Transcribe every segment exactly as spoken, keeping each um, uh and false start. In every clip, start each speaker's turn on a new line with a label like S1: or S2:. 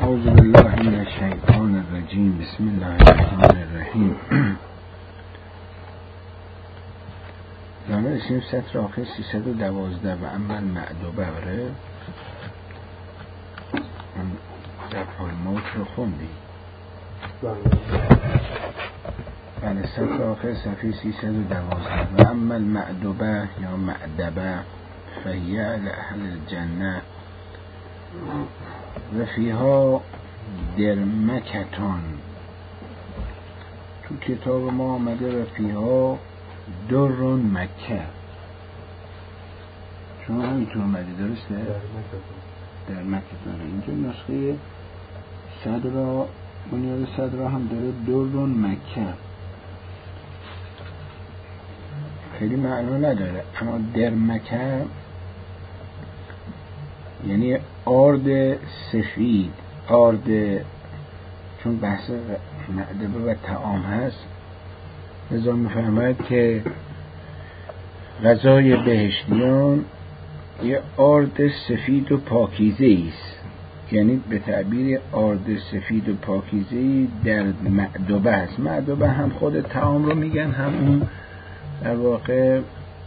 S1: اعوذ بالله من الشیطان الرجیم. بسم الله الرحمن الرحیم. زمان رسیم سطر آخر سیصد و دوازده و اما المعدوبه. آره من دفع الموت رو خوندی؟ بله، سطر آخر صفحه سیصد و دوازده و اما المعدوبه یا معدبه فهیه لأهل الجنه و فیها درمکتان. تو کتاب ما آمده و فیها درون مکه. شما همینطور آمده درسته؟ درمکتان. اینجا نسخه صدرا بنیاد صدرا هم داره درون مکه. خیلی معنا نداره، اما درمکه یعنی آرد سفید. آرد چون بحث معدبه و طعام هست، لذا میفهمد که غذای بهشتیان یه آرد سفید و پاکیزه است. یعنی به تعبیر آرد سفید و پاکیزه در معدبه است. معدبه هم خود طعام رو میگن، هم اون در واقع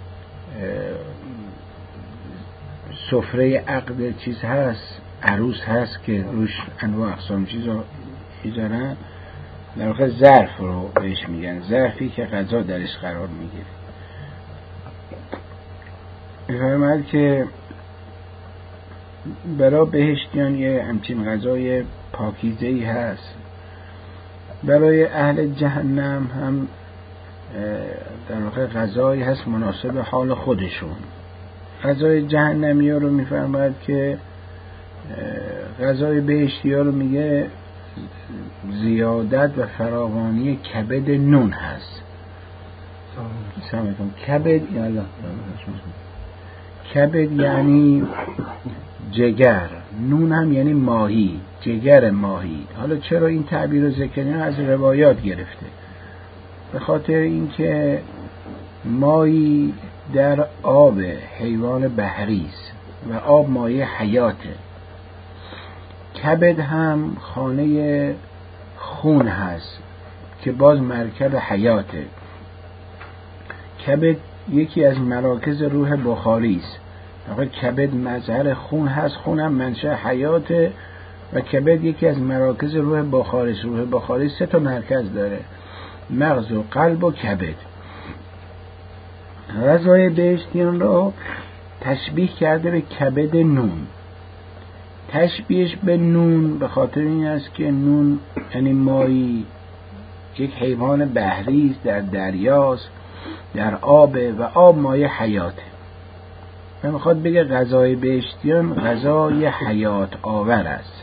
S1: سفره عقد چیز هست، عروس هست که روش انواع اقسام چیزا میذارن. در واقع ظرف رو بهش میگن، ظرفی که غذا درش قرار میگیره. میفرماید که برای بهشتیان یه همچین غذای پاکیزه‌ای هست. برای اهل جهنم هم در واقع غذایی هست مناسب حال خودشون. غذای جهنمی ها رو میفرماید که غذای بهشتی ها رو میگه زیادت و فراوانی کبد نون هست. سلامتون. کبد یعنی کبد یعنی جگر، نون هم یعنی ماهی، جگر ماهی. حالا چرا این تعبیر رو ذکر کردن؟ از روایات گرفته. به خاطر اینکه ماهی در آب حیوان بحری است و آب مایه حیاته. کبد هم خانه خون هست که باز مرکب حیاته. کبد یکی از مراکز روح بخاری است. کبد مظهر خون هست، خون هم منشأ حیاته و کبد یکی از مراکز روح بخاری است. روح بخاری سه تا مرکز داره، مغز و قلب و کبد. غذای بهشتیان را تشبیه کرده به کبد نون. تشبیهش به نون به خاطر این است که نون یعنی ماهی، یک حیوان بحری است، در دریاست، در آب و آب مایه حیاته. و میخواد بگه غذای بهشتیان غذای حیات آور است.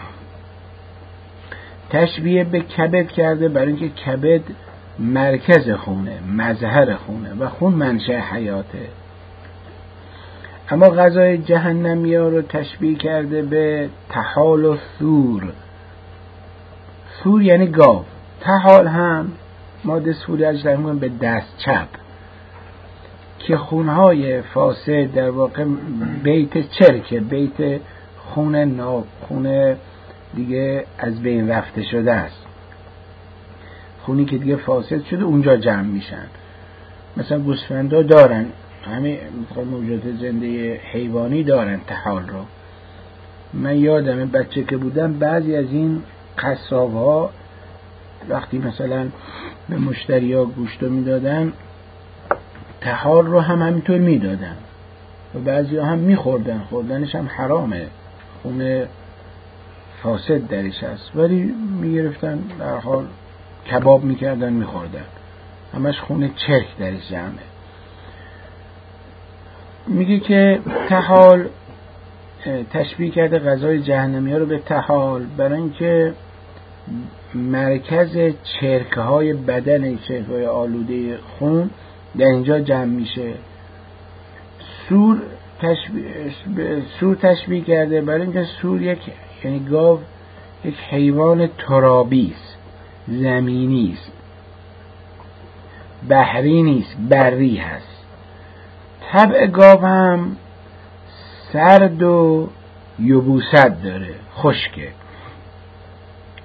S1: تشبیه به کبد کرده برای اینکه کبد مرکز خونه، مظهر خونه و خون منشأ حیاته. اما غذای جهنمی ها رو تشبیه کرده به طحال و ثور. ثور یعنی گاو. طحال هم ماده ثوری اجرا می‌کنه به دست چپ که خونهای فاسد در واقع بیت چرکه، بیت خون ناب، خون دیگه از بین رفته شده است. خونی که دیگه فاسد شده اونجا جمع میشن. مثلا گوسفندا دارن، همه موجودات زنده حیوانی دارن طحال رو. من یادمه بچه که بودم بعضی از این قصاب‌ها وقتی مثلا به مشتری‌ها گوشت رو میدادن، طحال رو هم همینطور میدادن و بعضی ها هم میخوردن. خوردنش هم حرامه، خون فاسد درش هست، ولی میگرفتن در حال کباب میکردن میخوردن. همش خون چرک درش جمعه. میگه که طحال تشبیه کرده غذای جهنمی ها رو به طحال برای اینکه مرکز چرکه های بدن، چرکه های آلوده خون در اینجا جمع میشه. سور تشبیه, سور تشبیه کرده برای اینکه سور یک یعنی گاو یک حیوان ترابی است، زمینی است، بحری نیست، بری هست. طبع گاو هم سرد و یبوست داره، خشکه.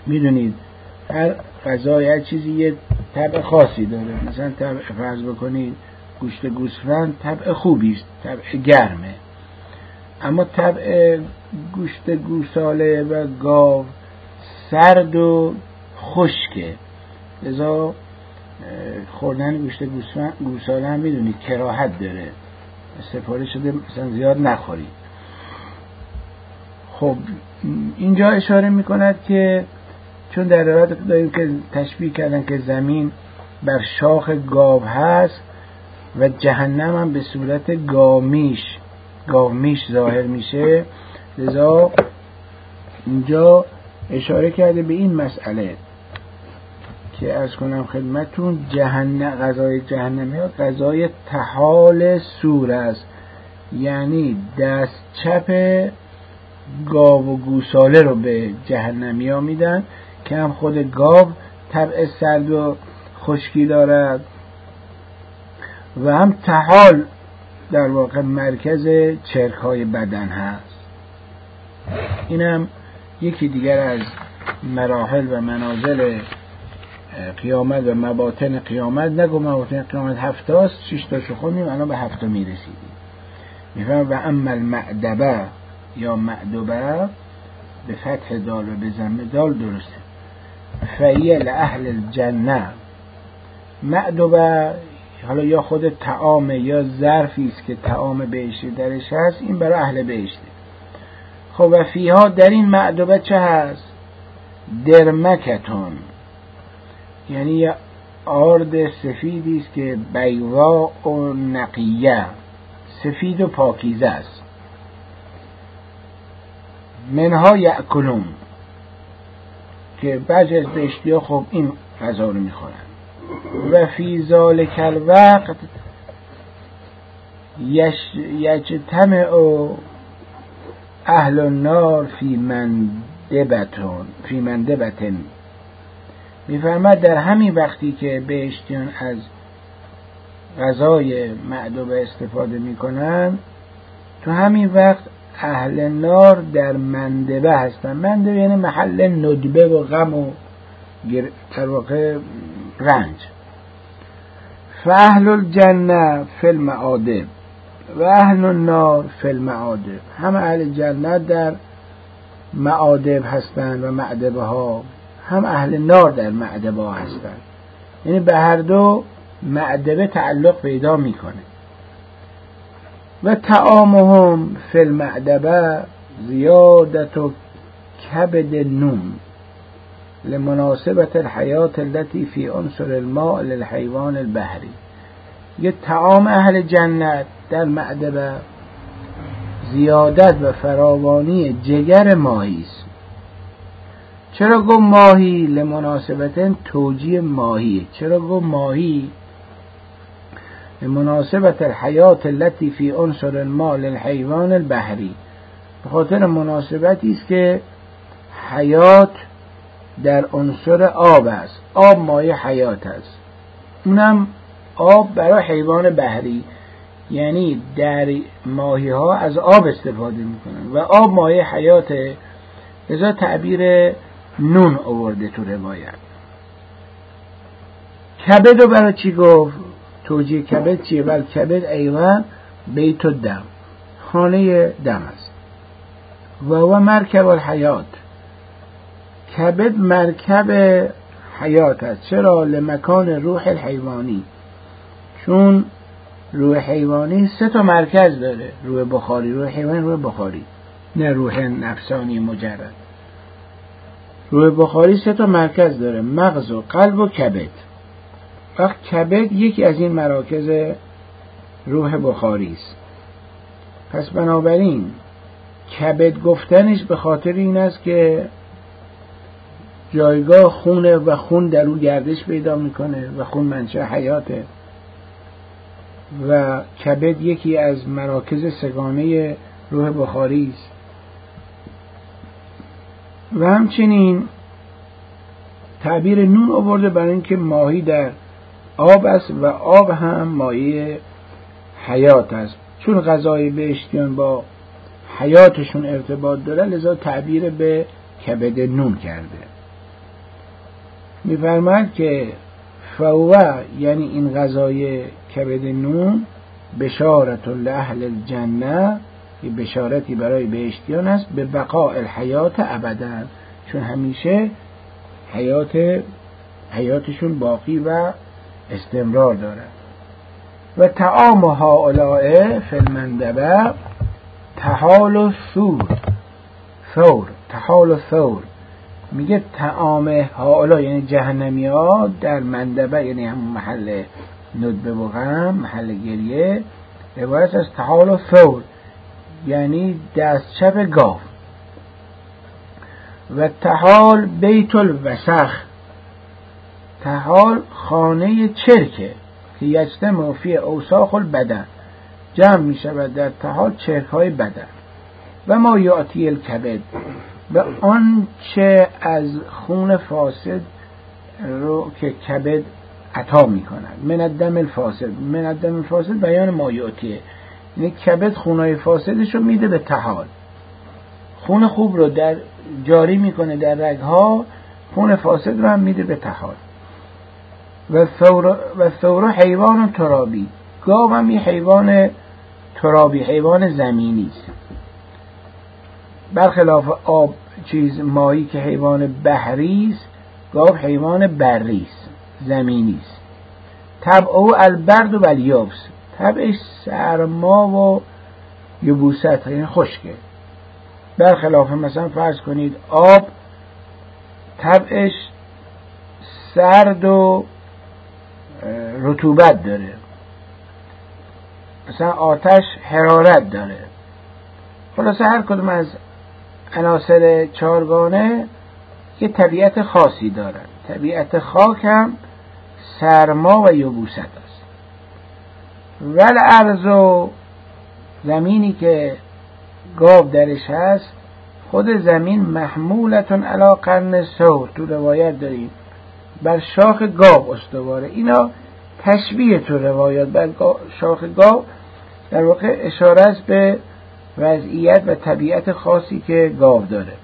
S1: میدونید هر غذای هر چیزی یه طبع خاصی داره. مثلا طبع فرض بکنید گوشت گوسفند طبع خوبی است، طبع گرمه، اما طبع گوشت گوساله و گاو سرد و خشکه. لذا خوردن گوشت گوساله هم میدونید کراهت داره، سفارش شده مثلا زیاد نخورید. خب اینجا اشاره میکند که چون در روایت داریم که تشبیه کردن که زمین بر شاخ گاو هست و جهنم هم به صورت گاومیش گاومیش ظاهر میشه، لذا اینجا اشاره کرده به این مسئله که عرض کنم خدمتون جهنم، غذای جهنمی ها غذای طحال سور است، یعنی دست چپ گاو و گوساله رو به جهنمی ها میدن که هم خود گاو طبع سرد و خشکی دارد و هم طحال در واقع مرکز چرک های بدن هست. اینم یکی دیگر از مراحل و منازل قیامت و مباطن قیامت. نگو مباطن قیامت هفته است، شش تاشو خوندیم، الان به هفته میرسیدیم. میفهم و اما المعدبه یا معدبه به فتح دال و به ضم دال درسته، فهی لأهل الجنه. معدبه حالا یا خود طعام یا ظرفی است که طعام بهشتی درش هست، این برای اهل بهشته. خب و فیها در این معدبه چه هست؟ درمکتون، یعنی یه آرد سفیدی است که بیضاء و نقیه، سفید و پاکیزه است. منها یأکلون، که بعضی از بهشتی ها خب این غذا رو میخورن. و فی ذالک الوقت یجتمع اهل النار فی مندبتون فی مندبتن. میفرماد در همین وقتی که بهشتیان از غذای معدبه استفاده میکنن، تو همین وقت اهل نار در مندبه هستن. مندبه یعنی محل ندبه و غم و در واقع رنج. فاهل الجنه فی المعادب و اهل النار فی المعادب. هم اهل جنت در معادب هستند و معدبه ها، هم اهل نار در معدبه ها هستند، یعنی به هر دو معدبه تعلق پیدا میکنه. و طعامهم فی المعدبه زیادت و کبد نون لمناسبت الحیات التي فی عنصر الماء للحیوان البحری. یه طعام اهل جنت در معدبه زیادت و فراوانی جگر ماهی است. چرا گفت ماهی؟ لمناسبت توجیه ماهی. چرا گفت ماهی؟ لمناسبت الحیات التي فی عنصر الماء للحیوان البحری، به خاطر مناسبتی است که حیات در عنصر آب است. آب مایه حیات است، اونم آب برای حیوان بحری، یعنی در ماهی ها از آب استفاده میکنن و آب مایه حیاته. لذا تعبیر نون آورده تو روایت. کبد رو برای چی گفت؟ توجیه کبد چیه؟ بل کبد ایوان بیت الدم، خانه دم است. و و مرکب الحیات، کبد مرکب حیات است. چرا؟ لمکان روح الحیوانی، چون روح حیوانی سه تا مرکز داره. روح بخاری، روح حیوانی، روح بخاری، نه روح نفسانی مجرد. روح بخاری سه تا مرکز داره، مغز و قلب و کبد. وقت کبد یکی از این مراکز روح بخاری است. پس بنابراین کبد گفتنش به خاطر این است که جایگاه خونه و خون در او گردش پیدا میکنه و خون منشأ حیاته و کبد یکی از مراکز سگانه روح بخاری است. و همچنین تعبیر نون آورده برای اینکه ماهی در آب است و آب هم مایه حیات است. چون غذای بهشتیان با حیاتشون ارتباط داره، لذا تعبیر به کبد نون کرده. میفرماید که فوه یعنی این غذای کبد نون بشارت لأهل الجنه، یه بشارتی برای بهشتیان است، به بقاء الحیات ابدا، چون همیشه حیات حیاتشون باقی و استمرار داره. و طعام هؤلاء فی المندبه طحال و ثور ثور طحال و ثور، میگه طعام هؤلاء یعنی جهنمی ها در مندبه یعنی همون محل ندبه و غم، محل گریه، عبارت از طحال و ثور یعنی دست چپ گاو. و طحال بیت الوسخ، طحال خانه چرکه که یجتمع فی اوساخ البدن، جمع می شود در طحال چرک های بدن. و ما یاتی الکبد، و آنچه از خون فاسد رو که کبد عطا می کند. من الدم الفاسد، من الدم الفاسد بیان ما یاتیه، یعنی کبد خونهای فاسدش رو میده به طحال، خون خوب رو در جاری میکنه در رگها، خون فاسد رو هم میده به طحال. و ثور و ثور حیوان ترابی، گاو هم یه حیوان ترابی، حیوان زمینی است، برخلاف آب چیز مایی که حیوان بحری است، گاو حیوان بری است، زمینی است. طبعه البرد و الیابس، طبعش سرما و یبوست یعنی خشکه، برخلاف مثلا فرض کنید آب طبعش سرد و رطوبت داره، مثلا آتش حرارت داره. خلاصه هر کدوم از عناصر چارگانه یه طبیعت خاصی دارن. طبیعت خاک هم سرما و یبوست است. ول ارض، زمینی که گاو درش هست، خود زمین محمولتون علی قرن ثور، تو روایت داریم بر شاخ گاو استواره. اینا تشبیه تو روایات بر شاخ گاو در واقع اشاره است به وضعیت و طبیعت خاصی که گاو داره.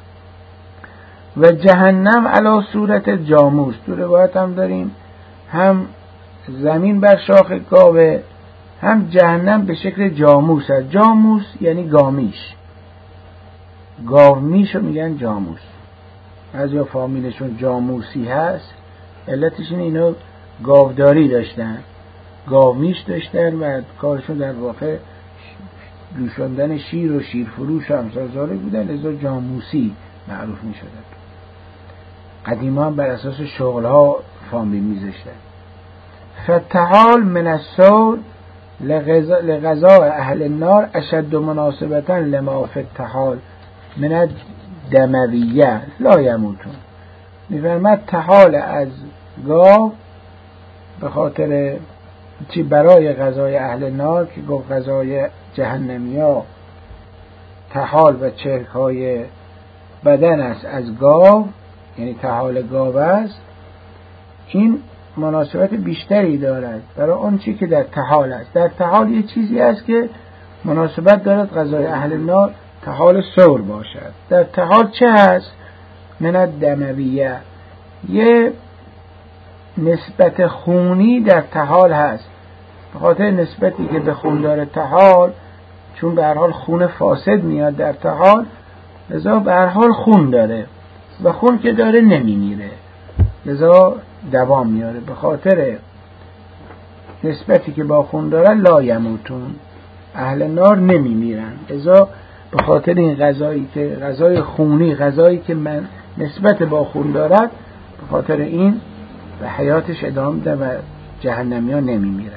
S1: و جهنم علی صورت جاموس، تو روایت هم داریم هم زمین بر شاخ گاوه، هم جهنم به شکل جاموس هست. جاموس یعنی گامیش، گاومیشو میگن جاموس. از یا فامیلشون جاموسی هست، علتش اینه اینا گاوداری داشتن، گاومیش داشتن و کارشون در واقع جوشاندن شیر و شیرفروش و همسازاره بودن، لذا جاموسی معروف می شدن. قدیما هم بر اساس شغلها فامیل می زشتن. فتحال من الثور لغذاء اهل النار اشد مناسبتا لما فتحال من الدمویه لا یموتون. میفرماد طحال از گاو به خاطر چی برای غذای اهل نار، که گفت غذای جهنمی ها طحال و چرک های بدن است از گاو، یعنی طحال گاو است، این مناسبت بیشتری دارد برای اون چی که در طحال است. در طحال یه چیزی است که مناسبت دارد غذای اهل نار طحال ثور باشد. در طحال چه هست؟ من الدمویه، یه نسبت خونی در طحال هست. به خاطر نسبتی که به خون داره طحال، چون به هر حال خون فاسد میاد در طحال، لذا به هر حال خون داره و خون که داره نمیمیره، لذا دوام میاره. به خاطر نسبتی که با خون داره لا یموتون، اهل نار نمیمیرن. لذا به خاطر این غذایی که غذای خونی، غذایی که من نسبت با خون دارد، به خاطر این به حیاتش ادامه ده و جهنمی ها نمیمیرن.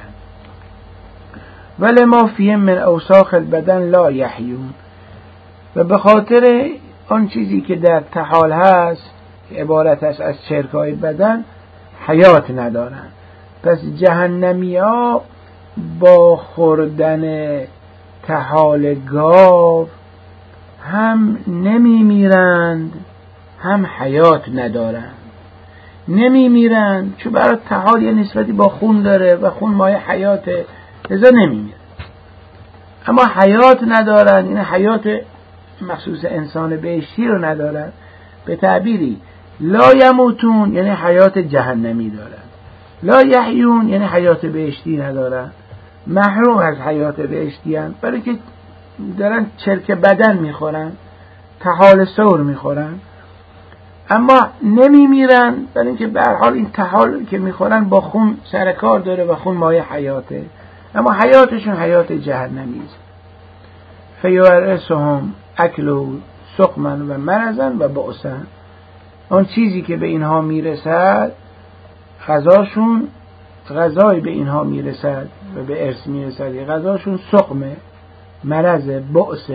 S1: ولی ما فیه من اوساخ البدن لا یحیون، و به خاطر آن چیزی که در طحال هست که عبارت است از چرکای بدن، حیات ندارن. پس جهنمی ها با خوردن طحال گاو هم نمیمیرند هم حیات ندارند. نمیمیرند چون برای طحال یه نسبتی با خون داره و خون مایه حیاته، لذا نمیمیرند. اما حیات ندارند، این حیات مخصوص انسان بهشتی رو ندارند. به تعبیری لا یموتون یعنی حیات جهنمی دارن، لا یحیون یعنی حیات بهشتی ندارن، محروم از حیات بهشتی هستند، برای که دارن چرک بدن میخورن، طحال ثور میخورن، اما نمی میرن، برای اینکه به هر حال این طحال که میخورن با خون سر کار داره و خون مایه حیاته، اما حیاتشون حیات جهنمی است. فیورثهم اکلوا سقما و مرضا و بؤسا، اون چیزی که به اینها میرسد غذاشون، غذای به اینها میرسد و به ارث میرسد، غذاشون سقمه، مرض، بؤس.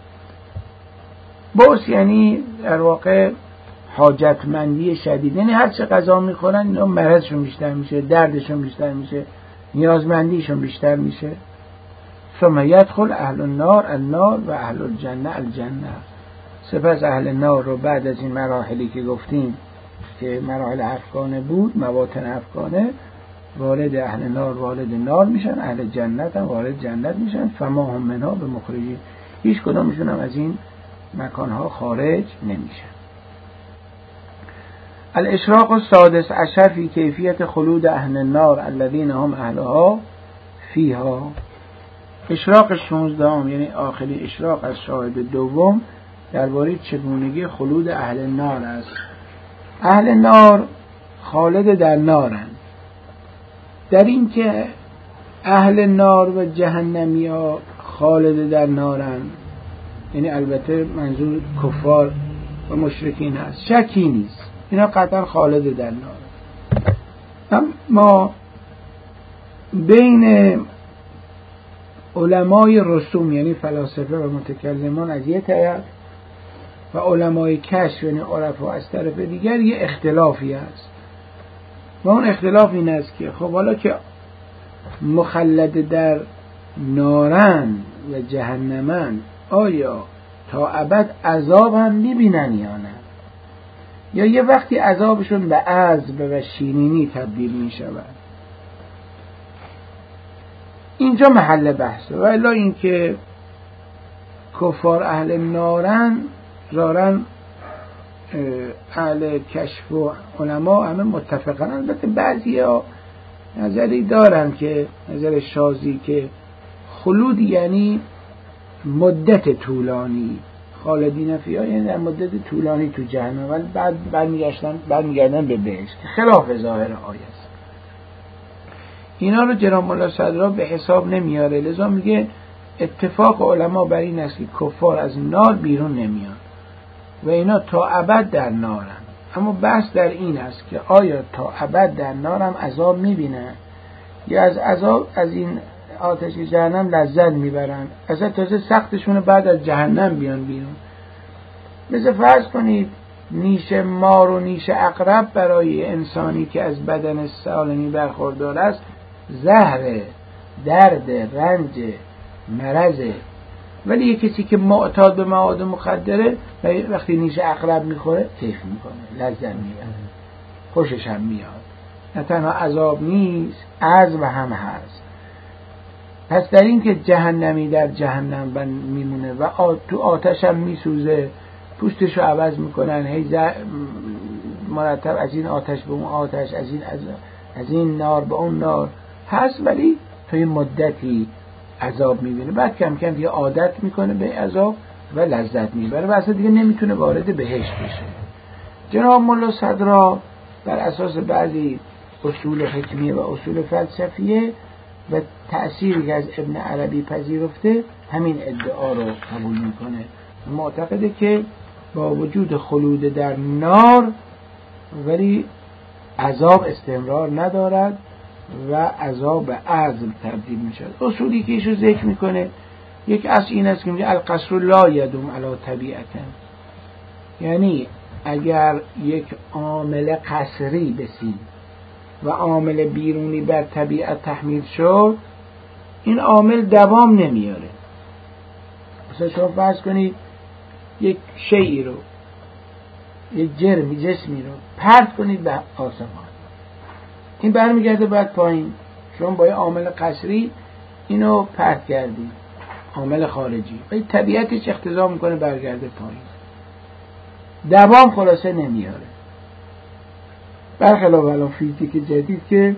S1: بؤس یعنی در واقع حاجتمندی شدید، یعنی هر چه غذا میخورن اینا مرضشون بیشتر میشه، دردشون بیشتر میشه، نیازمندیشون بیشتر میشه. ثم یدخل اهل النار النار و اهل الجنه الجنه. سپس اهل نار رو بعد از این مراحلی که گفتیم که مراحل افغانه بود، مواطن افغانه، وارد اهل نار وارد نار میشن، اهل جنت هم وارد جنت میشن. فما هم منها به مخرجین، هیچ کدامشون هم از این مکانها خارج نمیشن. الاشراق السادس عشر فی کیفیت خلود اهل النار الذین هم اهلها فیها. اشراق شانزدهم یعنی آخرین اشراق از شاهد دوم درباره چگونگی خلود اهل نار است. اهل نار خالد در نارند، در این که اهل نار و جهنمی ها خالد در نارند، یعنی البته منظور کفار و مشرکین هست، شکی نیست، اینا قطعا خالد در نارند. اما بین علمای رسوم یعنی فلاسفه و متکلمان از یه طرف و علمای کشف یعنی عرفا از طرف دیگر یه اختلافی هست و اون اختلاف این است که خب حالا که مخلد در نارن و جهنمن، آیا تا ابد عذاب هم میبینن یا نه، یا یه وقتی عذابشون به عذب و شیرینی تبدیل میشود؟ اینجا محل بحثه. و الا اینکه کفار اهل نارن زارن اهل کشف و علما همه متفقن. البته بعضی ها نظری دارن که نظر شاذی که خلود یعنی مدت طولانی، خالدین فیها یعنی در مدت طولانی تو جهنم، ولی بعد برمیگردن برمیگردن به بهشت، خلاف ظاهر آیه است. اینا رو جناب مولا صدرا به حساب نمیاره، لذا میگه اتفاق علما بر این است که کفار از نار بیرون نمیان و اینا تا ابد در نارن. اما بحث در این است که آیا تا ابد در نارم عذاب میبینن یا از عذاب از این آتش جهنم لذت میبرن، اصلا تازه سختشون بعد از جهنم بیان بیرون. مثل فرض کنید نیش مار و نیش عقرب برای انسانی که از بدن سالمی برخوردار است زهر، درد، رنج، مرضه، ولی یه کسی که معتاد به مواد مخدره وقتی نیش عقرب میخوره کیف میکنه، لذت میبره، خوشش هم میاد. نه تنها عذاب نیست، عذاب هم هست. پس در این که جهنمی در جهنم میمونه و تو آتش هم میسوزه، پوستش رو عوض میکنن، هی مرتب از این آتش به اون آتش، از این از, از این نار به اون نار هست، ولی تا یه مدتی عذاب میبینه، بعد کم کم دیگه عادت میکنه به عذاب و لذت میبره و اصلا دیگه نمیتونه وارد بهشت بشه. جناب مولا صدرا بر اساس بعضی اصول حکمیه و اصول فلسفیه و تأثیری که از ابن عربی پذیرفته همین ادعا رو قبول میکنه، معتقده که با وجود خلود در نار ولی عذاب استمرار ندارد و عذاب به عذاب تبدیل میشه. اصولی که ایشو ذکر میکنه یک اصل این است که میگه القصر لا یدوم علی طبیعته، یعنی اگر یک عامل قصری بسید و عامل بیرونی بر طبیعت تحمیل شد، این عامل دوام نمیاره. مثلا شما فرض کنید یک شیئی رو، یک جرمی جسمی رو پرت کنید به آسمان، این برمیگرده بعد پایین. شما با یه عامل قصری اینو پرت کردید، عامل خارجی، ولی طبیعتش اقتضا میکنه برگرده پایین، دوام خلاصه نمیاره. برخلاف الان فیزیک جدید که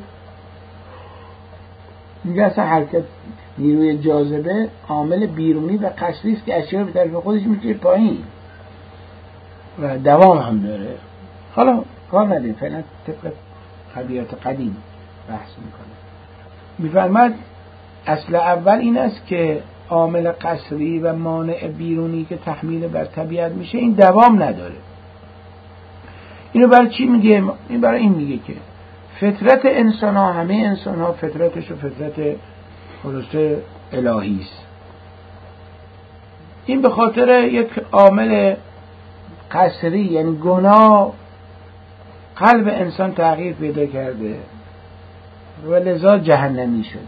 S1: میگه اصلا حرکت نیروی جاذبه عامل بیرونی و قشری است که اشیا به طرف خودش میکشه پایین و دوام هم داره. حالا کار ندیم، فعلا طبق طبیعت قدیم بحث میکنه. میفرماد اصل اول این است که عامل قشری و مانع بیرونی که تحمیل بر طبیعت میشه این دوام نداره. اینو برای چی میگه؟ این برای این میگه که فطرت انسان ها، همه انسان ها فطرتش و فطرت خلاصه الهی است. این به خاطر یک عامل قصری یعنی گناه قلب انسان تغییر پیدا کرده و لذا جهنمی شده.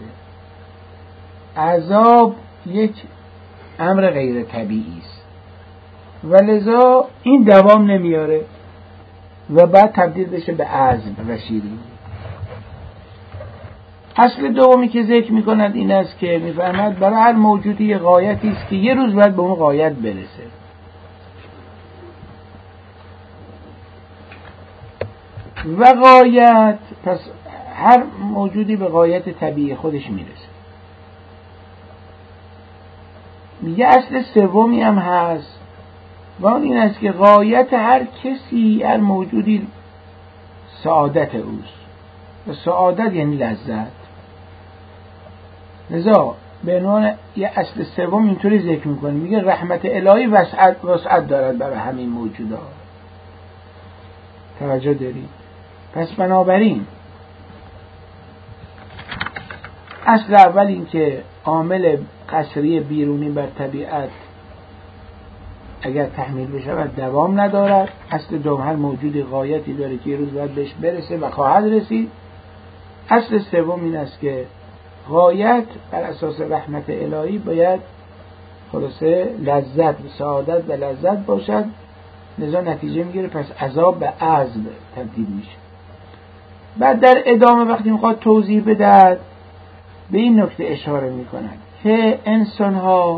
S1: عذاب یک امر غیر طبیعی است و لذا این دوام نمیاره و بعد تبدیل بشه به عزم و شیرینی. اصل دومی که ذکر می‌کند این است که می‌فرماید برای هر موجودی غایتی است که یه روز باید به اون غایت برسه. و غایت، پس هر موجودی به غایت طبیعی خودش میرسه. یه اصل سومی هم هست و اون این است که غایت هر کسی، هر موجودی سعادت اوست و سعادت یعنی لذت. لذا به عنوان یه اصل سوم اینطوری ذکر میکنه، میگه رحمت الهی وسعت وسعت دارد برای همین موجودات. توجه دارید؟ پس بنابراین اصل اول این که عامل قصری بیرونی بر طبیعت اگر تحمیل بشه و دوام ندارد. اصل دوم هر موجودی غایتی داره که یه روز باید بهش برسه و خواهد رسید. اصل سوم این است که غایت بر اساس رحمت الهی باید خلاصه لذت و سعادت و لذت باشد. لذا نتیجه میگیره پس عذاب به عذب تبدیل میشه. بعد در ادامه وقتی میخواد توضیح بده به این نکته اشاره میکنند که انسان ها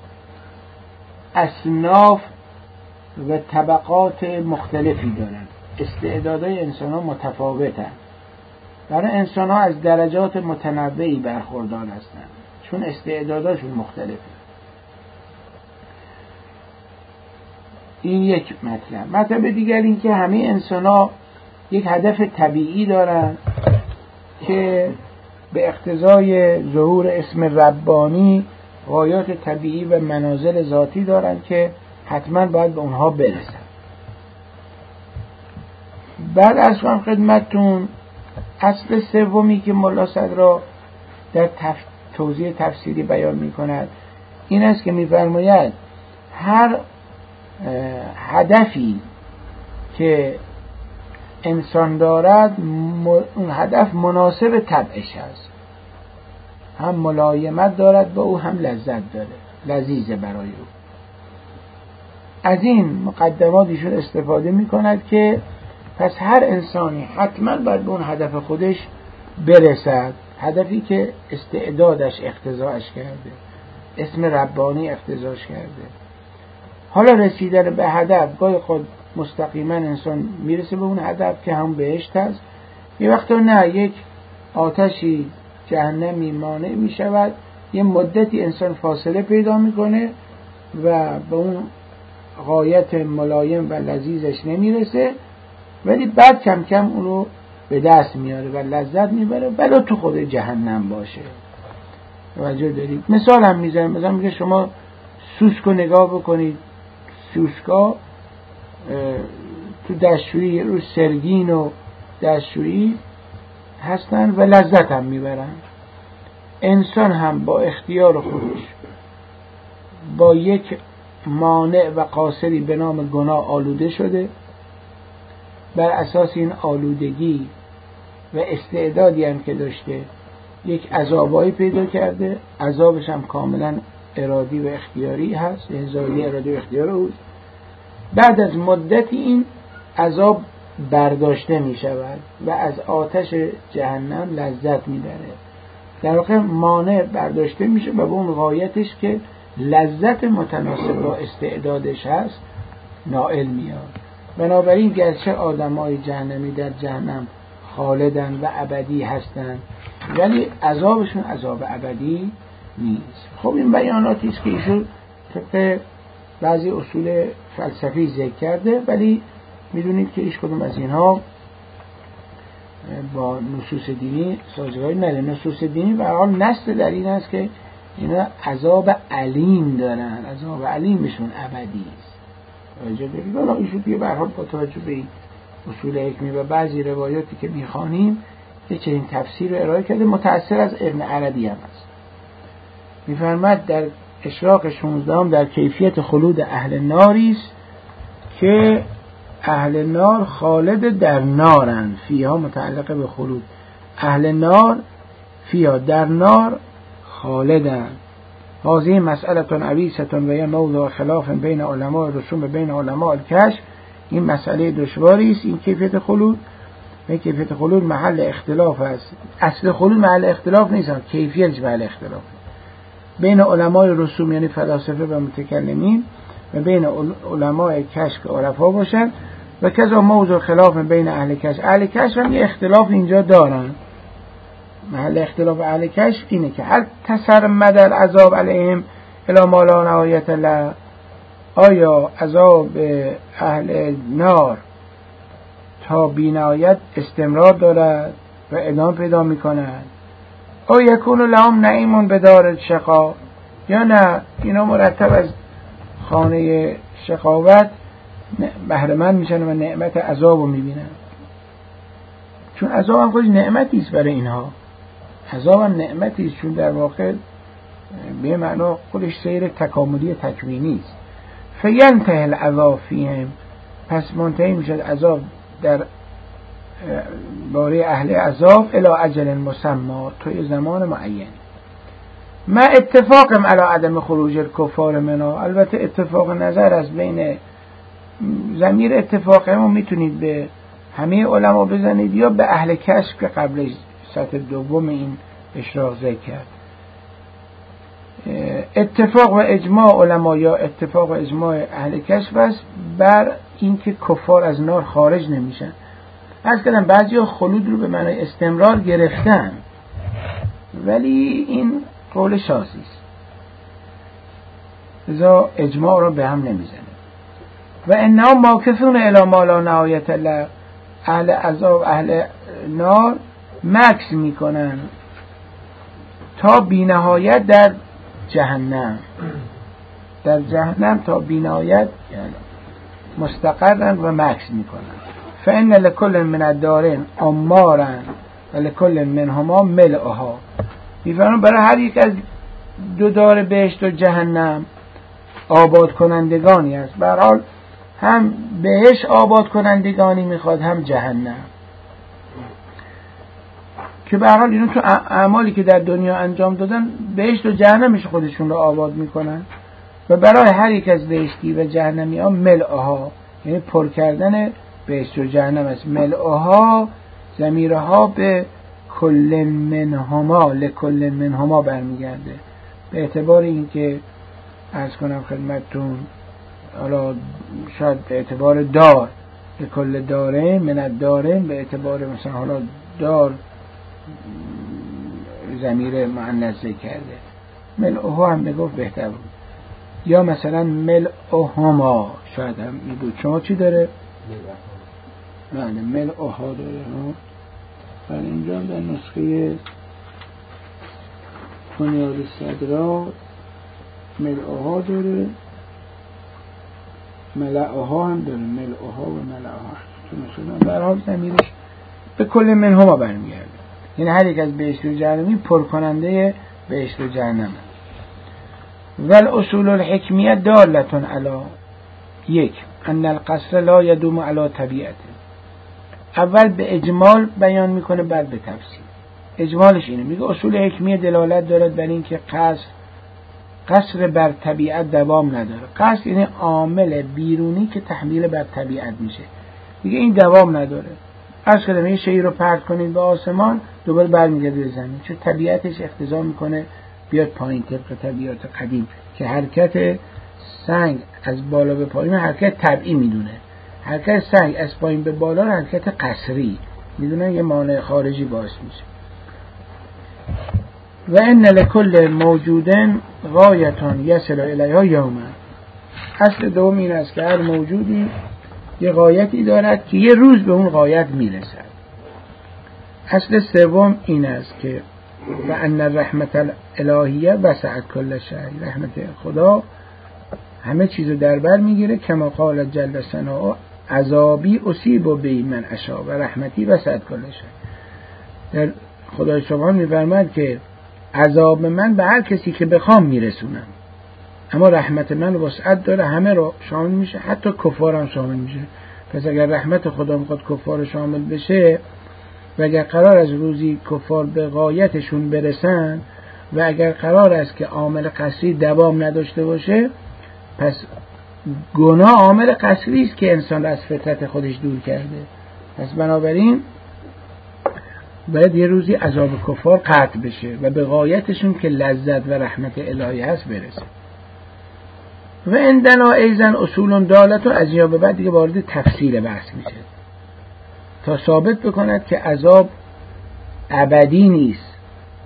S1: اصناف و طبقات مختلفی دارند. استعدادهای انسان ها متفاوتند. برای انسان ها از درجات متنوعی برخوردار هستند چون استعداداشون مختلفه. این یک مطلب. مطلب دیگر این که همه انسان ها یک هدف طبیعی دارند که به اقتضای ظهور اسم ربانی غایات طبیعی و منازل ذاتی دارند که حتما باید به اونها برسن. بعد از من خدمتتون اصل سومی که مولا صدرا در تف... توضیح تفسیری بیان می کند این است که می فرماید هر هدفی که انسان دارد اون هدف مناسب طبعش است. هم ملایمت دارد با او هم لذت داره، لذیذه برای او. از این مقدمات ایشون استفاده می کند که پس هر انسانی حتما باید به اون هدف خودش برسد، هدفی که استعدادش اقتضاش کرده، اسم ربانی اقتضاش کرده. حالا رسیدن به هدف گاهی خود مستقیما انسان میرسه به اون هدف که هم بهشت هست، یه وقتا نه، یک آتشی جهنمی مانع می شود، یه مدتی انسان فاصله پیدا میکنه و به اون غایت ملایم و لذیذش نمیرسه، ولی بعد کم کم اونو به دست میاره و لذت میبره ولو تو خود جهنم باشه. توجه دارید؟ مثال هم میزنم، مثلا میگه شما سوسکو نگاه بکنید، سوسکا تو دستشویی رو سرگین و دستشویی هستن و لذت هم میبرن. انسان هم با اختیار خودش با یک مانع و قاصری به نام گناه آلوده شده، بر اساس این آلودگی و استعدادی هم که داشته یک عذابایی پیدا کرده، عذابش هم کاملا ارادی و اختیاری هست، هزاری ارادی و اختیار اوست. بعد از مدتی این عذاب برداشته می شود و از آتش جهنم لذت می بره. در واقع مانع برداشته میشه و به اون غایتش که لذت متناسب با استعدادش هست نائل میاد. بنابراین گرچه آدمای جهنمی در جهنم خالدن و ابدی هستند ولی عذابشون عذاب ابدی نیست. خب این بیاناتی است که ایشون طبق بعضی اصول فلسفی ذکر کرده، ولی میدونید که هیچ کدوم از اینها با نصوص دینی سازگاری نداره. نصوص دینی به هر حال نص در این است که اینا عذاب علیم دارن، عذاب علیمشون ابدی است. توجه بگید. حالا ایشون دیگه به هر حال با توجه به این اصول حکمی و بعضی روایاتی که میخوانیم یه چنین تفسیر رو ارائه کرده، متأثر از ابن عربی هم است. میفرماد در اشراق شانزدهم در کیفیت خلود اهل ناری است که اهل نار خالد در نارند، فیها متعلق به خلود، اهل نار فیها در نار خالدند. هذه مسئله عویسه و یه موضوع خلاف بین علماء رسوم بین علماء الکشف. این مسئله دشواری است. این کیفیت خلود، این کیفیت خلود محل اختلاف است. اصل خلود محل اختلاف نیست، کیفیتش محل اختلاف بین علماء رسوم یعنی فلاسفه و متکلمین و بین علماء کشف که عرفا باشن و کذا موضوع خلاف بین اهل کشف. اهل کشف هم یه اختلاف اینجا دارن. محل اختلاف اهل کشف اینه که هل تسرمد العذاب علیهم الی ما لا نهایت له، آیا عذاب اهل نار تا بی‌نهایت استمرار دارد و ادامه پیدا می‌کند؟ او یکون لهم نعیم بدار شقا، یا نه اینا مرتب از خانه شقاوت بهره مند میشن و نعمت عذاب رو میبینن. چون عذاب هم خودش نعمتی است برای اینها، عذاب هم نعمتی است چون در واقع به معنا خودش سیر تکاملی تکوینی است. فینتهی العذاب فیهم، پس منتهی میشد عذاب در باره اهل عذاب الی اجل مسمی، توی زمان معین. ما اتفاقم علی عدم خروج الکفار منها، البته اتفاق نظر از بین ضمیر اتفاقمو میتونید به همه علما بزنید یا به اهل کشف که قبل سطح دوم این اشراق ذکر کرد. اتفاق و اجماع علما یا اتفاق و اجماع اهل کشف است بر اینکه کفار از نار خارج نمیشن. از کردم بعضی ها خلود رو به معنای استمرار گرفتن، ولی این قول شاذی است، لذا اجماع رو به هم نمیزنه. و انها ماکثون الی ما لا نهایت له، اهل عذاب اهل نار مکث میکنن تا بی نهایت در جهنم، در جهنم تا بی نهایت مستقرن و مکث میکنن. فان لکل من الدارین امارا و لکل منهما ملئها، میفرمان برای هر یک از دو دار بهشت و جهنم آباد کنندگانی است. به هر حال هم بهشت آباد کنندگانی میخواد هم جهنم، که به هر حال اینا تو اعمالی که در دنیا انجام دادن بهشت و جهنمش خودشون رو آباد میکنن و برای هر یک از بهشتی و جهنمی ها ملئها، یعنی پر کردن بهشت و جهنم است. ملئها ضمیرها به کل منهما لکل منهما برمیگرده، به اعتبار اینکه عرض کنم خدمتتون حالا شاید به اعتبار دار لکل داره من الدارین، به اعتبار مثلا حالا دار ضمیر مؤنث کرده، ملئها هم بگفت بهتر بود، یا مثلا ملئهما شاید هم می بود. شما چی داره؟ بله ملئها داره. بله اینجا در نسخه بنیاد صدرا ملئها داره، ملئها هم داره، ملئها و ملئها چون در حال ضمیرش به کل منهما برمیگرده، یعنی هر یک از بهشت و جهنمی پر کننده بهشت و جهنم. ول اصول الحکمیه دالتون علی یک ان القصر لا یدوم علی طبیعته. اول به اجمال بیان میکنه بعد به تفصیل. اجمالش اینه، میگه اصول حکمیه دلالت دارد بر این که قصر قصر بر طبیعت دوام نداره. قصر یعنی عامل بیرونی که تحمیل بر طبیعت میشه، میگه این دوام نداره. عرض کردم یه شیء رو پرت کنید به آسمان دوباره برمیگرده به زمین، چون طبیعتش اقتضا میکنه بیاد پایین طبق طبیعت قدیم که حرکت سنگ از بالا به پایین حرکت طبیعی میدونه. حرکت سعی از پایین به بالا حرکت قصری میدونن یه مانع خارجی باعث میشه. و ان لکل موجود غایتون یصل الیها یوما. اصل دوم این است که هر موجودی یه غایتی دارد که یه روز به اون غایت میرسد. اصل سوم این است که و ان الرحمت الالهیه وسعت کل شیء. رحمت خدا همه چیزو در بر میگیره. کما قال جل ثناؤه عذابی اصیب به من اشاء و رحمتی وسعت کل شیء. در خدای سبحان میفرماید که عذاب من به هر کسی که بخوام میرسونم، اما رحمت من وسعت داره، همه رو شامل میشه، حتی کفار هم شامل میشه. پس اگر رحمت خدا میخواد کفار شامل بشه و اگر قرار از روزی کفار به غایتشون برسن و اگر قرار است که عامل قصری دوام نداشته باشه، پس گناه عامل قصری است که انسان را از فطرت خودش دور کرده. پس بنابراین باید یه روزی عذاب کفار قطع بشه و به غایتشون که لذت و رحمت الهی هست برسه. و عندنا ایزن اصول دالت و از اینجا به بعد دیگه وارد تفصیل بحث میشه تا ثابت بکند که عذاب ابدی نیست.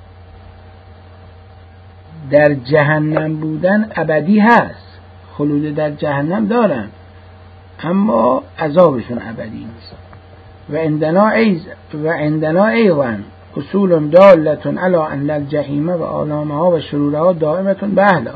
S1: در جهنم بودن ابدی هست، خلود در جهنم دارن، اما عذابشون ابدی نیست. و عندنا ایز و عندنا ایوان اصول دالتون علی ان الجحیم و آلامها و شرورها دائمتون به اهلها.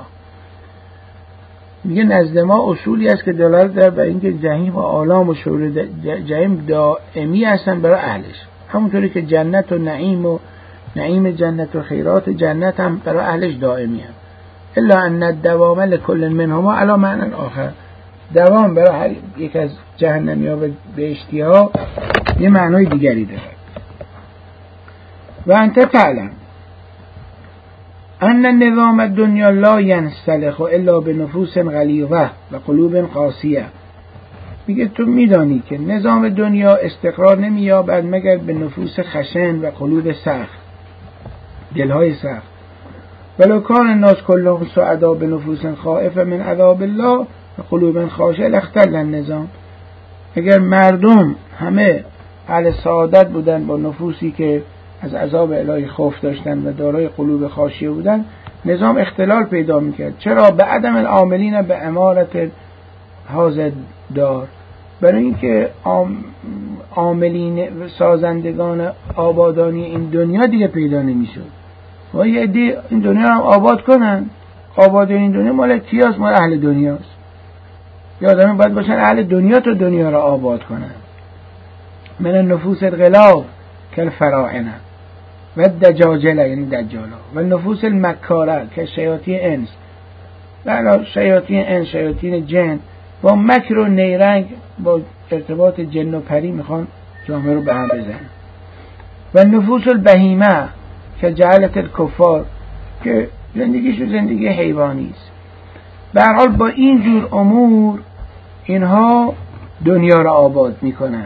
S1: میگه نزد ما اصولی است که دلالت داره بر اینکه جهنم و آلام و شرور جهنم دائمی هستن برای اهلش، همونطوری که جنت و نعیم و نعیم جنت و خیرات جنت هم برای اهلش دائمی هم. الا ان الدوام لكل منهما علی معنی آخر. دوام برای هر یک از جهنمیا و بهشتی‌ها یه معنای دیگری داره. و انت تعلم ان نظام الدنیا لا ینسلخ الا بنفوس غلیظه و قلوب قاسیه. میگه تو میدانی که نظام دنیا استقرار نمییابد مگر به نفوس خشن و قلوب سخت، دلهای سخت. ولو کان الناس کلهم سعدا بنفوس خائفه من عذاب الله و قلوب خاشعه لاختل النظام. اگر مردم همه اهل سعادت بودن با نفوسی که از عذاب الهی خوف داشتن و دارای قلوب خاشعه بودن، نظام اختلال پیدا میکرد. چرا؟ به عدم العاملین به امارت هذا دار، برای اینکه عاملین سازندگان آبادانی این دنیا دیگه پیدا نمیشد. و یه عده این دنیا هم آباد کنن. آبادی این دنیا مال کیاست؟ مال اهل دنیاست. یادم باید باشن اهل دنیا تو دنیا را آباد کنن. من النفوس الغلاظ کالفراعنه و دجاجله، یعنی دجالا، و نفوس المکاره که شیاطین انس، و شیاطین انس شیاطین جن با مکر و نیرنگ با ارتباط جن و پری میخوان جامعه رو به هم بزنن. و نفوس البهیمه که جعلت الکفار که زندگیشو زندگی حیوانی است. به هر حال با این جور امور اینها دنیا را آباد میکنن.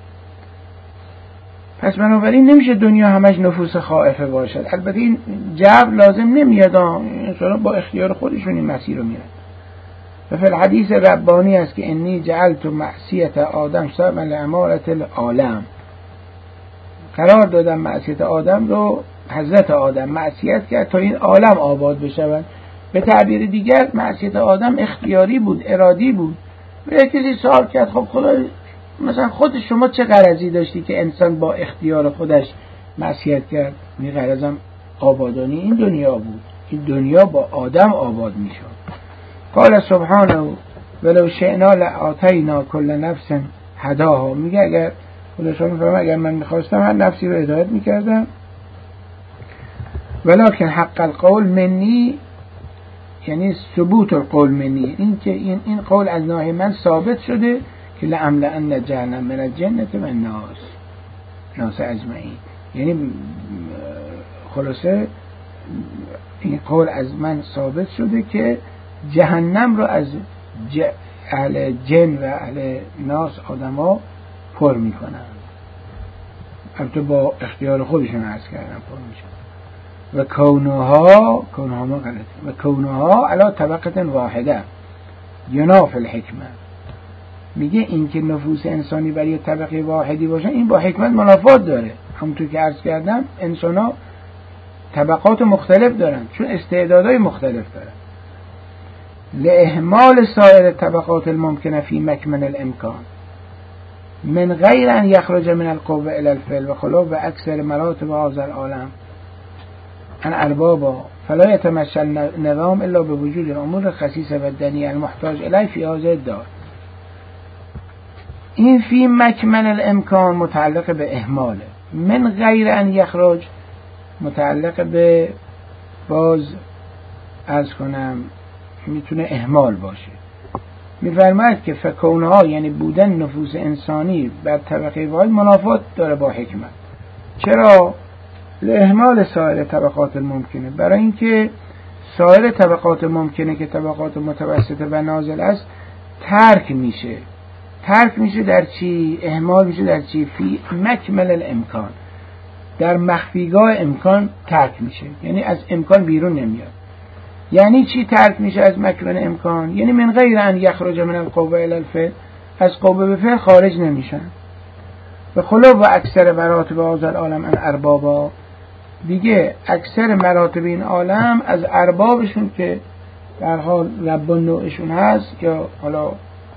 S1: پس بنابراین نمیشه دنیا همش نفوس خائفه باشد. البته این جبر لازم نمیاد، انسان با اختیار خودشون این مسیر رو میرن. و فی الحدیث ربانی است که انی جعلت معصیت آدم سببا لامارة العالم. قرار دادم معصیت آدم رو، حضرت آدم معصیت کرد تا این عالم آباد بشود. به تعبیر دیگر معصیت آدم اختیاری بود، ارادی بود. و یک کسی سوال کرد خب خدا مثلا خود شما چه غرضی داشتی که انسان با اختیار خودش معصیت کرد؟ می غرضم آبادانی این دنیا بود، این دنیا با آدم آباد می شد. قال سبحانه ولو شئنا لآتینا کل نفس هداها. میگه اگر خدا شما میفرمه اگر من میخواستم هر نفسی رو هدایت میکردم. ولکن حق القول منی، یعنی ثبوت القول منی، این که این این قول از ناحیه من ثابت شده که لأملأن جهنم من الجنة والناس ناس اجمعین. یعنی خلاصه این قول از من ثابت شده که جهنم رو از ج... اهل جن و اهل ناس آدما پر میکنن. البته با اختیار خودشون عرض کردن پر میشن. و کونها کونها ما غلطه و کونها علا طبقه واحده یناف الحکمه. میگه این که نفوس انسانی برای طبقه واحدی باشه این با حکمت منافات داره. همونطور که عرض کردم انسان ها طبقات مختلف دارن چون استعدادهای مختلف دارن. لاهمال سایر طبقات الممکنه فی مکمن الامکان من غیر ان یخرج من القوه الی الفعل و خلاف و اکثر مراتب هذا العالم ان اربابا فلا یتمشى النظام الا بوجود الامور الخسیسه و الدنیه المحتاج الیه فی هذا الدار. این فی مکمن الامکان متعلق به اهماله، من غیر ان یخرج متعلق به باز عرض کنم میتونه اهمال باشه. میفرماید که فکونها یعنی بودن نفوس انسانی بر طبقه واحد منافات داره با حکمت. چرا؟ لاهمال سایر طبقات الممکنه، برای اینکه سایر طبقات ممکنه که طبقات متوسطه و نازل است ترک میشه. ترک میشه در چی؟ اهمال میشه در چی؟ فی مکمل الامکان، در مخفیگاه امکان ترک میشه، یعنی از امکان بیرون نمیاد. یعنی چی ترک میشه از مکمن امکان؟ یعنی من غیر ان یخرج من القوه الی الفعل، از قوه به فعل خارج نمیشن. به خلاف و اکثر مراتب هذا العالم ان اربابا، دیگه اکثر مراتب این عالم از اربابشون که در حال رب نوعشون هست یا حالا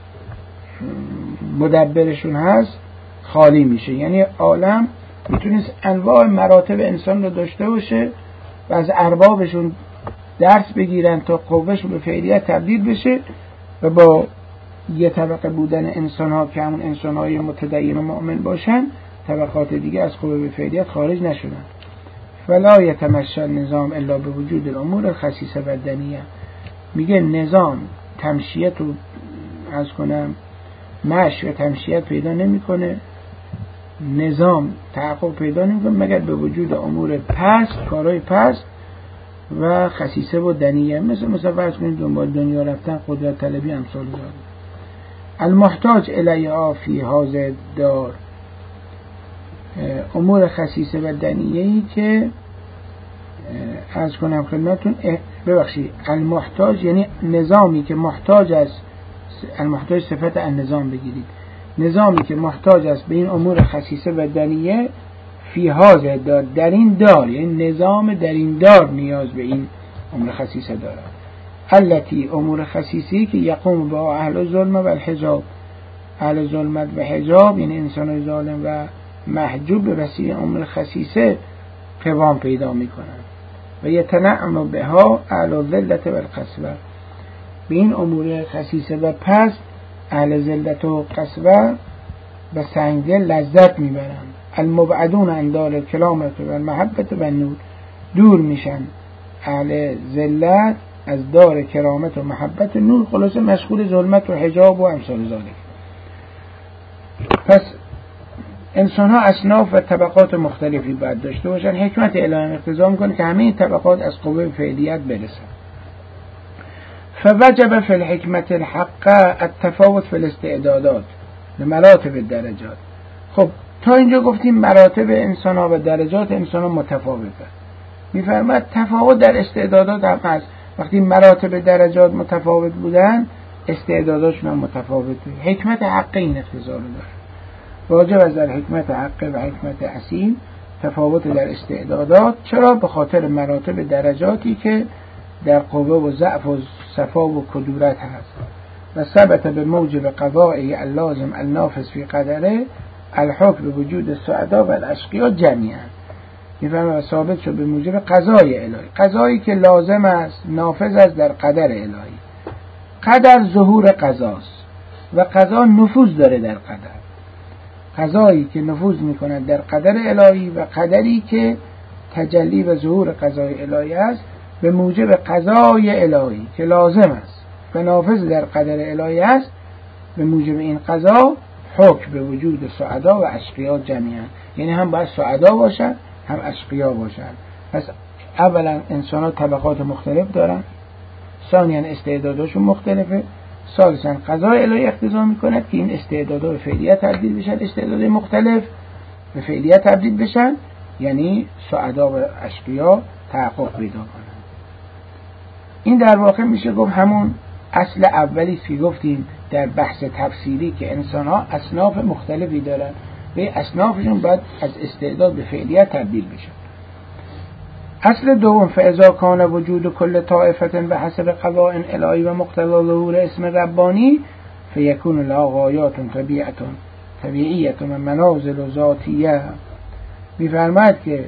S1: مدبرشون هست خالی میشه. یعنی عالم میتونست انواع مراتب انسان رو داشته باشه و از اربابشون درس بگیرن تا قوهشون به فعلیت تبدیل بشه و با یه طبقه بودن انسان ها که همون انسان های متدین و مؤمن باشن طبقات دیگه از قوه به فعلیت خارج نشدن. فلا یتمشى النظام الا به وجود الامور الخسیسه و الدنیه، میگه نظام تمشیت و از کنم مشی و تمشیت پیدا نمیکنه، نظام تحقق پیدا نمیکنه مگر به وجود امور پست، کارهای پست و خسیسه و دنیه، مثل مثلا فرض کنید دنبال دنیا رفتن، قدرت طلبی، امثال ذلک. المحتاج الیها فی هذا الدار، امور خسیسه و دنیه‌ای که عرض کنم خدمتتون، ببخشید المحتاج یعنی نظامی که محتاج است، المحتاج صفت النظام بگیرید، نظامی که محتاج است به این امور خسیسه و دنیه فی هذا الدار، در این دار، یعنی نظام در این دار نیاز به این امور خسیسه دارد. التی امور خسیسی که یقوم با اهل ظلم و الحجاب، اهل ظلمت و حجاب یعنی انسان ظالم و محجوب به وسیله امور خسیسه قوام پیدا میکنند و یتنعم بها اهل ذلت و القسوه، به این امور خسیسه و پس اهل ذلت و قسوه و سنگدل لذت میبرند. المبعدون عن دار الکرامت و المحبت و نور، دور میشن اهل ذلت از دار کرامت و محبت و نور، خلاصه مشغول ظلمت و حجاب و امثال ذالک. پس انسان ها اصناف و طبقات مختلفی باید داشته باشن. حکمت الهی اقتضا میکنه که همه این طبقات از قوه فعلیت برسن. فوجب فی الحکمت الحق التفاوت فی الاستعدادات لمراتب الدرجات. خب تا اینجا گفتیم مراتب انسان ها و درجات انسان ها متفاوته. میفرماید تفاوت در استعدادات هم هست. وقتی مراتب درجات متفاوت بودن استعداداتشون هم متفاوته. حکمت حق این اقتضا رو داره. واجب از در حکمت حق و حکمت اصیل تفاوت در استعدادات. چرا؟ به خاطر مراتب درجاتی که در قوه و ضعف و صفا و کدورت هست. و ثبت به موجب قضاء اللازم النافذ فی قدره الحکم به وجود السعدا و الاشقیا جمیعا. میفهمه ثابت شد به موجب قضای الهی، قضایی که لازم است نافذ است در قدر الهی. قدر ظهور قضاست و قضا نفوذ داره در قدر. قضایی که نفوذ میکند در قدر الهی و قدری که تجلی و ظهور قضای الهی است به موجب قضای الهی که لازم است و نافذ در قدر الهی است، به موجب این قضا حکم به وجود سعدا و اشقیا جمیعا، یعنی هم باید سعدا باشن هم اشقیا باشن. پس اولا انسان ها طبقات مختلف دارن، ثانیا استعداداشون مختلفه، ثالثا قضای الهی اقتضا میکند که این استعدادها به فعلیت تبدیل بشن، استعدادهای مختلف به فعلیت تبدیل بشن، یعنی سعدا و اشقیا تحقق پیدا کنن. این در واقع میشه گفت همون اصل اولی است که گفتیم در بحث تفسیری که انسان ها اصناف مختلفی دارن و اصنافشون باید از استعداد به فعلیت تبدیل بشن. اصل دوم فاذا کان وجود کل طائفه به حسب قضاء الهی و مقتضی ظهور اسم ربانی فیکون لها غایات طبیعیه طبیعیه و منازل ذاتیه. می‌فرماید که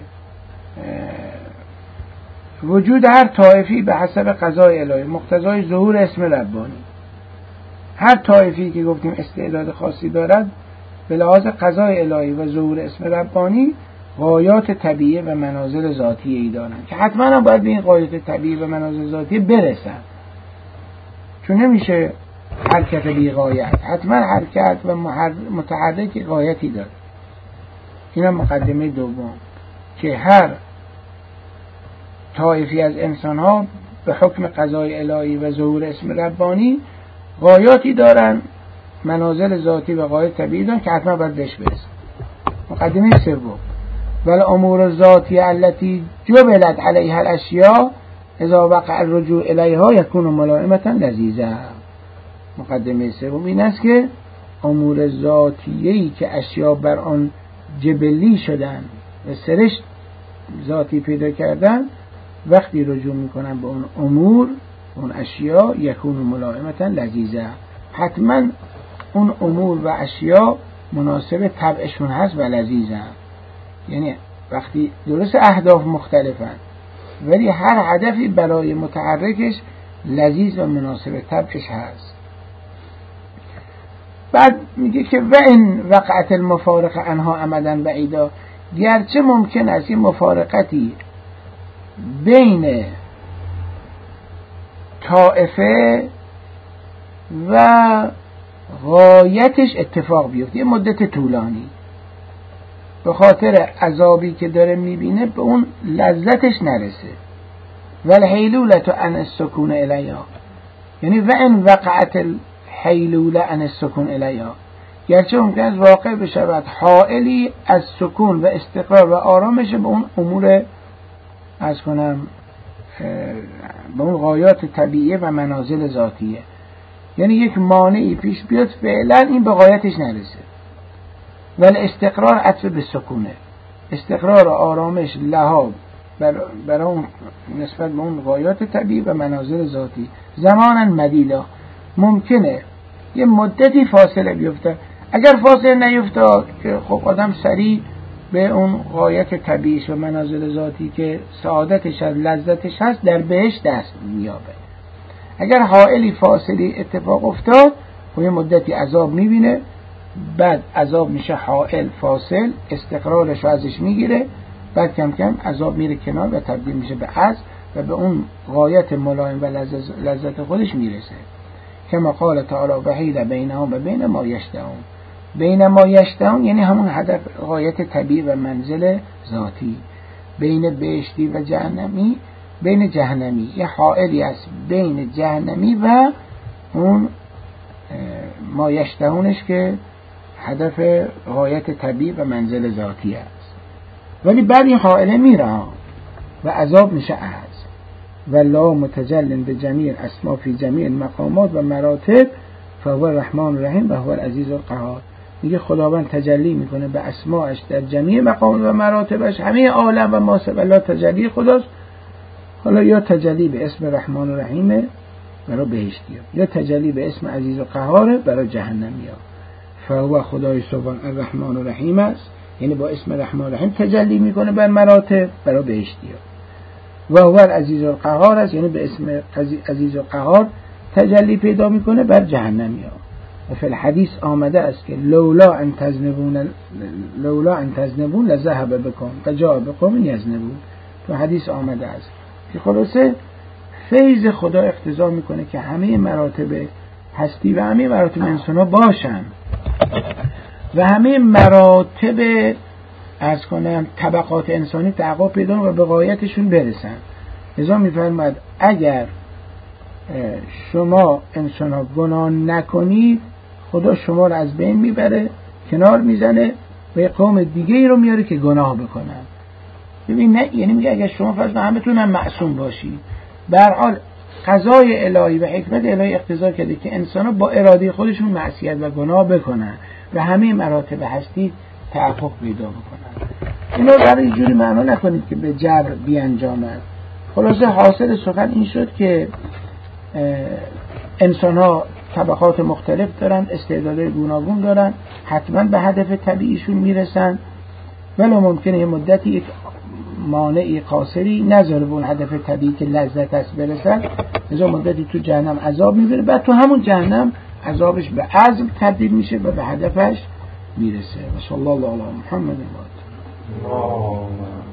S1: وجود هر طائفی به حسب قضای الهی مقتضای ظهور اسم ربانی، هر طائفی که گفتیم استعداد خاصی دارد به لحاظ قضای الهی و ظهور اسم ربانی غایات طبیعی و منازل ذاتی ای دارند که حتما هم باید به این غایات طبیعی و منازل ذاتی برسن، چون نمیشه حرکت بی غایت، حتما حرکت و متحرک غایتی داره. اینا مقدمه دوم که هر طایفی از انسان ها به حکم قضای الهی و ظهور اسم ربانی غایاتی دارن، منازل ذاتی و غایت طبیعی دارن که حتما باید بهش برسن. مقدمه سوم ولی امور الذاتی التي جبلت علیها الاشیاء اذا وقع الرجوع الیها یکون ملائمه لذیذه. مقدمه سوم این است که امور ذاتیه‌ای که اشیاء بر آن جبلی شدن و سرشت ذاتی پیدا کردن وقتی رجوع میکنن به اون امور اون اشیاء یکون ملائمه لذیذه، حتما اون امور و اشیاء مناسب طبعشون هست و لذیذه. یعنی وقتی درست اهداف مختلفن ولی هر هدفی برای متحرکش لذیذ و مناسب طبعش هست. بعد میگه که و این وقعت المفارق عنها عمدن بعیدا، گرچه ممکن است این مفارقتی بین طائفه و غایتش اتفاق بیفته یه مدت طولانی به خاطر عذابی که داره میبینه به اون لذتش نرسه. والحیلولة عن السکون الیها، یعنی و ان وقعت الحیلوله عن السکون الیها، گرچه ممکن است واقع بشود حائلی از سکون و استقرار و آرامش به اون امور از کنم به اون غایات طبیعی و منازل ذاتیه، یعنی یک مانعی پیش بیاد فعلا این به غایتش نرسه. ولی استقرار عطف به سکونه، استقرار و آرامش لها برای اون نسبت به اون غایات طبیعی و منازل ذاتی زمانا مدیدا، ممکنه یه مدتی فاصله بیفته. اگر فاصله نیفتاد که خب آدم سریع به اون غایت طبیعیش و منازل ذاتی که سعادتش هست لذتش هست در بهش دست میابه. اگر حائلی فاصلی اتفاق افتاد خب یه مدتی عذاب میبینه، بعد عذاب میشه حائل فاصل، استقرارش رو ازش میگیره، بعد کم کم عذاب میره کنار و تبدیل میشه به عز و به اون غایت ملایم و لذت خودش میرسه. کما قال تعالی وحیل بینهم و بین ما یشتهون، بین ما یشتهون یعنی همون هدف غایت طبیعی و منزل ذاتی، بین بهشتی و جهنمی، بین جهنمی یه حائلی است بین جهنمی و اون ما یشتهونش که هدف غایت طبیعی و منزل ذاتی است. ولی بعد این حائله میره و عذاب میشه عز. والله متجلن به جمیع اسما فی جمیع مقامات و مراتب فهو الرحمن الرحیم و هو العزیز القهار. میگه خداوند تجلی میکنه به اسماش در جمیع مقامات و مراتبش، همه عالم و ما سوى الله تجلی خداست. حالا یا تجلی به اسم رحمان الرحیم برای بهشتی‌ها، یا تجلی به اسم عزیز و قهار برای جهنمی‌ها. فهو خدای سبحان الرحمن الرحیم است، یعنی با اسم رحمان الرحیم تجلی میکنه بر مراتب برای بهشتی‌ها. و هو العزیز القهار است، یعنی به اسم عزیز و قهار تجلی پیدا میکنه بر جهنمی‌ها. و فی الحدیث آمده است که لولا ان تذنبون لولا ان تذنبون لذهب بكم و جاء بقوم یذنبون. تو حدیث آمده است که خلاصه فیض خدا اقتضا میکنه که همه مراتب هستی و همه مراتب انسان‌ها باشن و همه مراتب از کنم طبقات انسانی تحقق پیدا و به غایتشون برسن. لذا میفرماید اگر شما انسان‌ها گناه نکنید خدا شما رو از بین میبره، کنار میزنه و یک قوم دیگه ای رو میاره که گناه بکنن. ببین نه، یعنی میگه اگر شما فرض همتون هم معصوم باشید، به هر حال قضای الهی و حکمت الهی اقتضا کرده که انسان‌ها با اراده خودشون معصیت و گناه بکنن و همه مراتب هستی تحقق پیدا بکنن. اینا رو برای جوری معنا نکنید که به جبر بیانجامد. خلاصه حاصل سخن این شد که انسان‌ها طبقات مختلف دارن، استعدادهای گوناگون دارن، حتما به هدف طبیعیشون میرسن، ولی ممکنه یه مدتی یک مانعی قاصری نذاره به اون هدف طبیعی که لذت است برسن، از اون مدتی تو جهنم عذاب میبره، بعد تو همون جهنم عذابش به عزل تبدیل میشه و به هدفش میرسه. و صلی الله علی محمد و آله.